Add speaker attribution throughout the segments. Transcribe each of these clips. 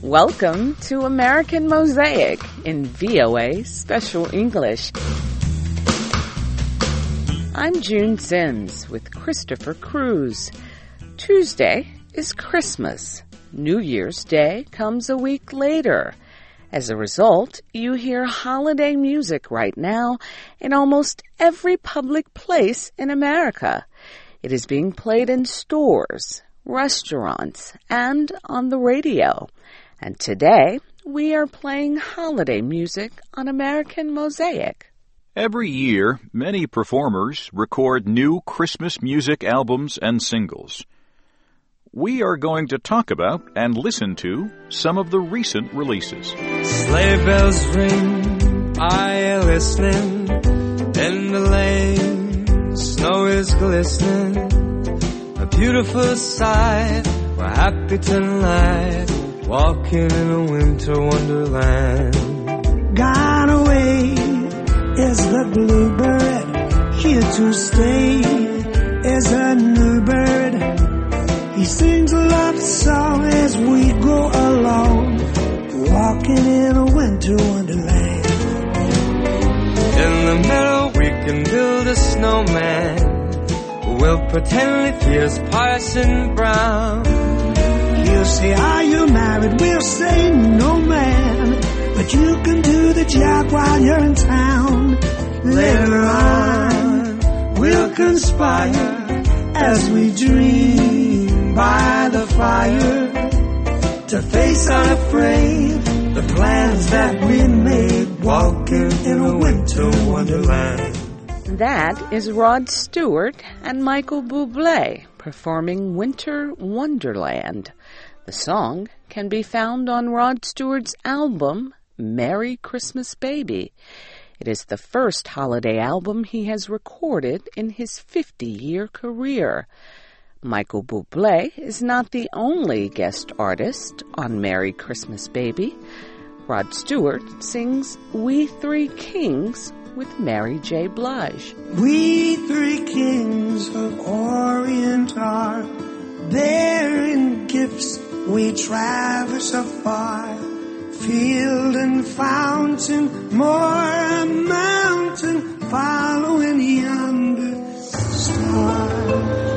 Speaker 1: Welcome to American Mosaic in VOA Special English. I'm June Sims with Christopher Cruz. Tuesday is Christmas. New Year's Day comes a week later. As a result, you hear holiday music right now in almost every public place in America. It is being played in stores, restaurants, and on the radio. And today, we are playing holiday music on American Mosaic.
Speaker 2: Every year, many performers record new Christmas music albums and singles. We are going to talk about and listen to some of the recent releases.
Speaker 3: Sleigh bells ring, are you listening? In the lane, snow is glistening. A beautiful sight, we're happy tonight. Walking in a winter wonderland.
Speaker 4: Gone away is the bluebird. Here to stay is a new bird. He sings a love song as we go along. Walking in a winter wonderland.
Speaker 3: In the meadow we can build a snowman. We'll pretend it is Parson Brown.
Speaker 4: He'll say, are you married? We'll say, no man. But you can do the job while you're in town. Later on, we'll conspire as we dream by the fire to face unafraid the plans that we made, walking in a winter wonderland.
Speaker 1: That is Rod Stewart and Michael Bublé performing Winter Wonderland. The song can be found on Rod Stewart's album, Merry Christmas Baby. It is the first holiday album he has recorded in his 50-year career. Michael Bublé is not the only guest artist on Merry Christmas Baby. Rod Stewart sings We Three Kings with Mary J. Blige.
Speaker 4: We three kings of Orient are, bearing gifts we traverse afar. Field and fountain, more a mountain, following yonder star.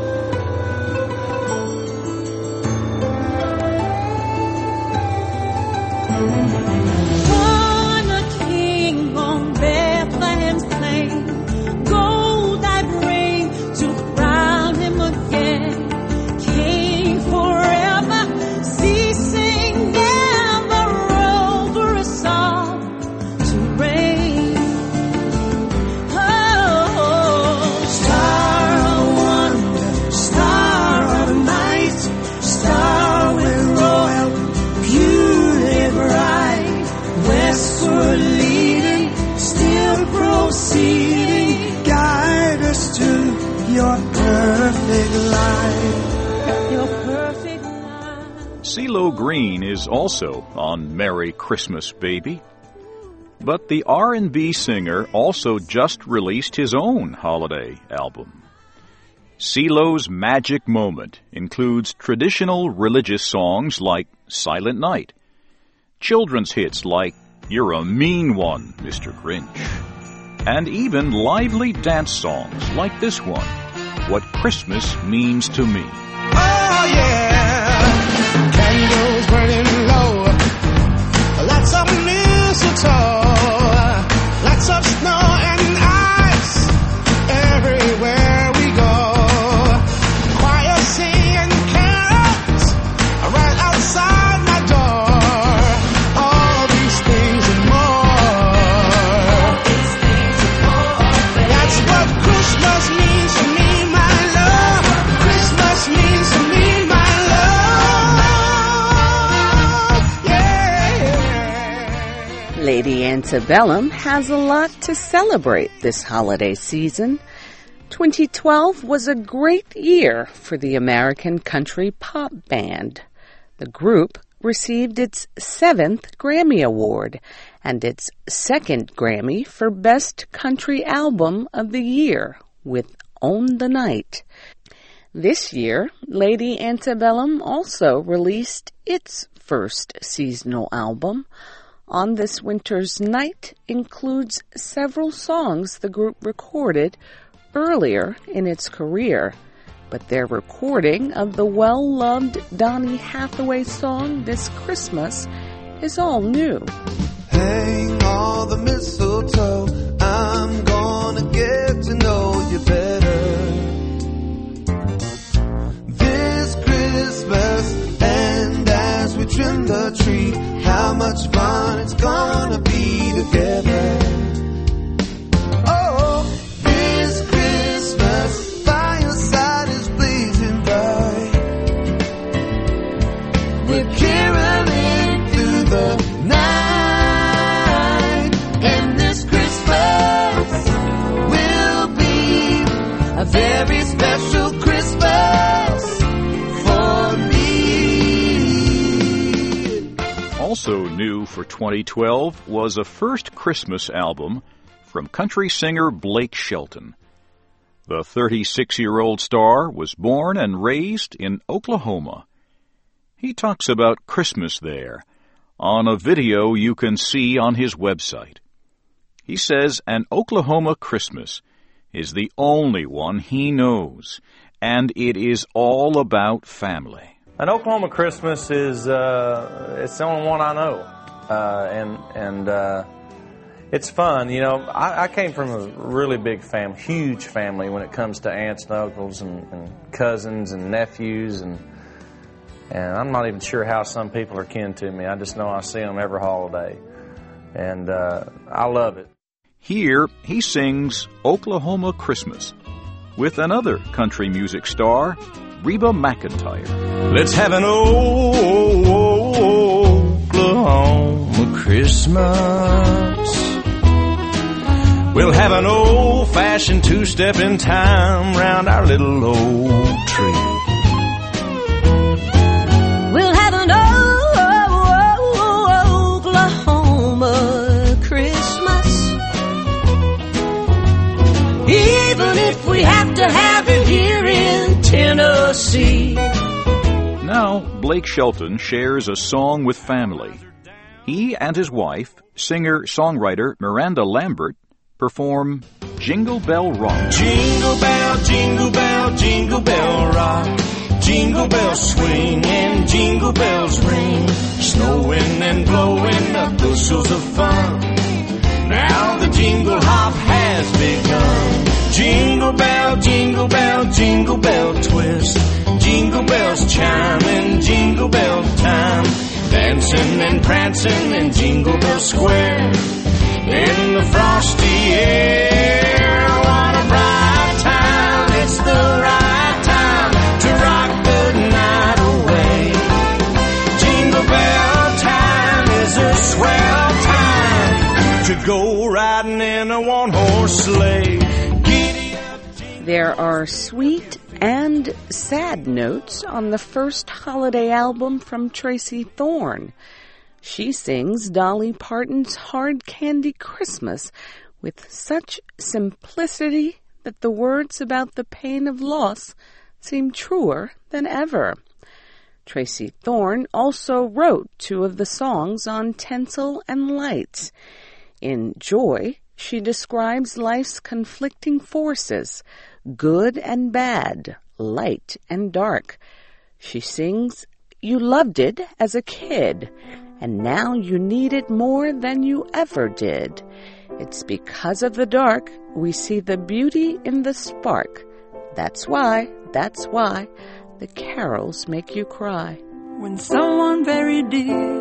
Speaker 4: Guide us to your perfect life. Your perfect life.
Speaker 2: CeeLo Green is also on Merry Christmas Baby. But the R&B singer also just released his own holiday album. CeeLo's Magic Moment includes traditional religious songs like Silent Night, children's hits like You're a Mean One, Mr. Grinch, and even lively dance songs like this one, What Christmas Means to Me.
Speaker 5: Oh yeah, candles burning low, lots of mistletoe, lots of snow and ice everywhere we go. Choir singing carols right outside my door. All these things and more. That's what Christmas means to me, my love. Christmas means to me, my love. Yeah.
Speaker 1: Lady Antebellum has a lot to celebrate this holiday season. 2012 was a great year for the American country pop band. The group received its 7th Grammy Award and its 2nd Grammy for Best Country Album of the Year with On the Night. This year, Lady Antebellum also released its first seasonal album, On This Winter's Night includes several songs the group recorded earlier in its career, but their recording of the well-loved Donny Hathaway song This Christmas is all new.
Speaker 3: Hang all the mistletoe, I'm gonna get to know you better. This Christmas, and as we trim the tree, how much fun it's gonna be together. Oh, this Christmas, fireside is blazing bright. We're caroling through the night, and this Christmas will be a very special Christmas for me.
Speaker 2: Also new for 2012 was a first Christmas album from country singer Blake Shelton. The 36-year-old star was born and raised in Oklahoma. He talks about Christmas there on a video you can see on his website. He says an Oklahoma Christmas is the only one he knows, and it is all about family.
Speaker 6: An Oklahoma Christmas is it's the only one I know, and it's fun. You know, I came from a really big family, huge family when it comes to aunts and uncles and cousins and nephews, and I'm not even sure how some people are kin to me. I just know I see them every holiday, and I love it.
Speaker 2: Here he sings Oklahoma Christmas with another country music star, Reba McEntire.
Speaker 3: Let's have an Oklahoma Christmas. We'll have an old-fashioned two-step in time round our little old tree.
Speaker 7: We'll have an Oklahoma Christmas, even if we have to have it here in Tennessee.
Speaker 2: Now, Blake Shelton shares a song with family. He and his wife, singer-songwriter Miranda Lambert, perform Jingle Bell Rock.
Speaker 3: Jingle bell, jingle bell, jingle bell rock. Jingle bells swing and jingle bells ring. Snowing and blowing the bushels of fun. Now the jingle hop has begun. Jingle bell, jingle bell, jingle bell twist. Jingle bells chime in jingle bell time. Dancing and prancing in Jingle Bell Square. In the frosty air, what a bright time. It's the right time to rock the night away. Jingle bell time is a swell time to go riding in a one-horse sleigh. Giddy up,
Speaker 1: There are sweet and sad notes on the first holiday album from Tracy Thorn. She sings Dolly Parton's Hard Candy Christmas with such simplicity that the words about the pain of loss seem truer than ever. Tracy Thorn also wrote two of the songs on Tinsel and Lights. In Joy, she describes life's conflicting forces, good and bad, light and dark. She sings, "You loved it as a kid, and now you need it more than you ever did. It's because of the dark we see the beauty in the spark. That's why the carols make you cry."
Speaker 8: When someone very dear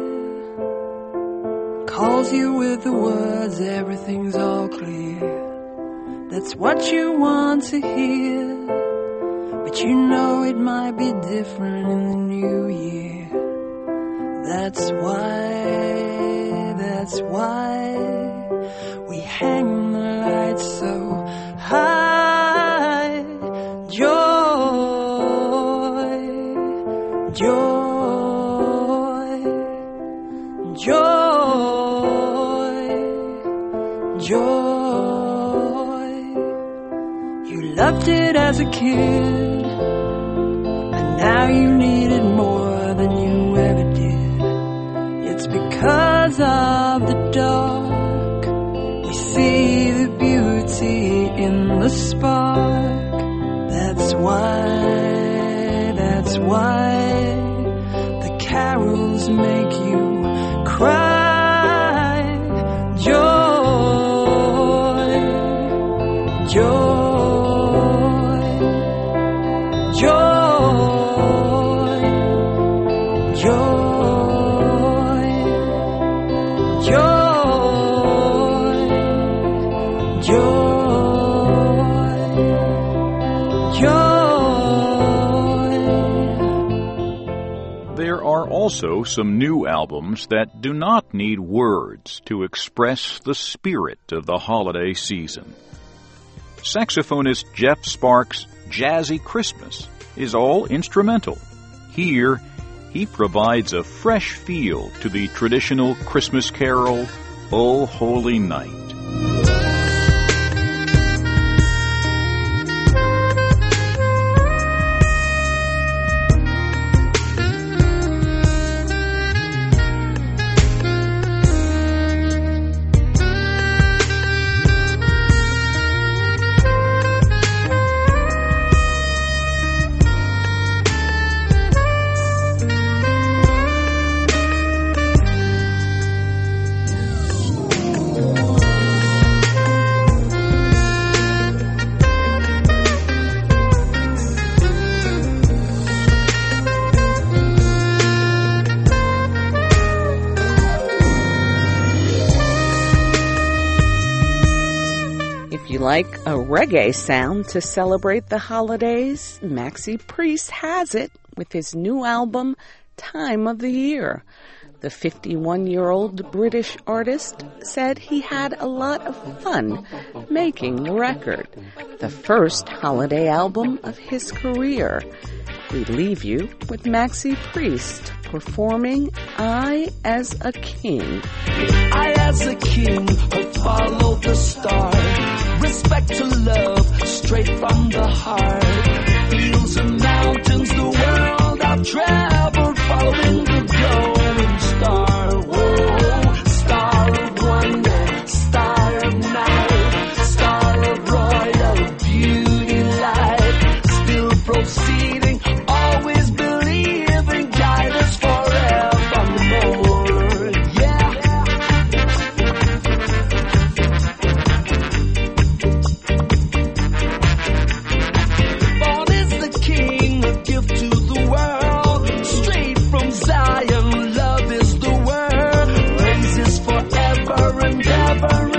Speaker 8: calls you with the words, everything's all clear. That's what you want to hear, but you know it might be different in the new year. That's why we hang the lights so high. Joy, joy, joy, joy. You loved it as a kid, and now you need it more than you ever did. a spark. That's why the carols make you cry. Joy, joy, joy, joy, joy, joy.
Speaker 2: There are also some new albums that do not need words to express the spirit of the holiday season. Saxophonist Jeff Sparks' Jazzy Christmas is all instrumental. Here, he provides a fresh feel to the traditional Christmas carol, O Holy Night.
Speaker 1: Like a reggae sound to celebrate the holidays, Maxi Priest has it with his new album, Time of the Year. The 51-year-old British artist said he had a lot of fun making the record, the first holiday album of his career. We leave you with Maxi Priest performing I as a King.
Speaker 5: I as a king have followed the star. Respect to love straight from the heart. Fields and mountains, the world I've traveled, following the glowing star. Whoa, star of wonder, star of night, star of royal beauty light. Still proceeding, always believing, guide us forevermore. Yeah. Born is the king, a gift to the world. Straight from Zion, love is the word. Praises forever and ever.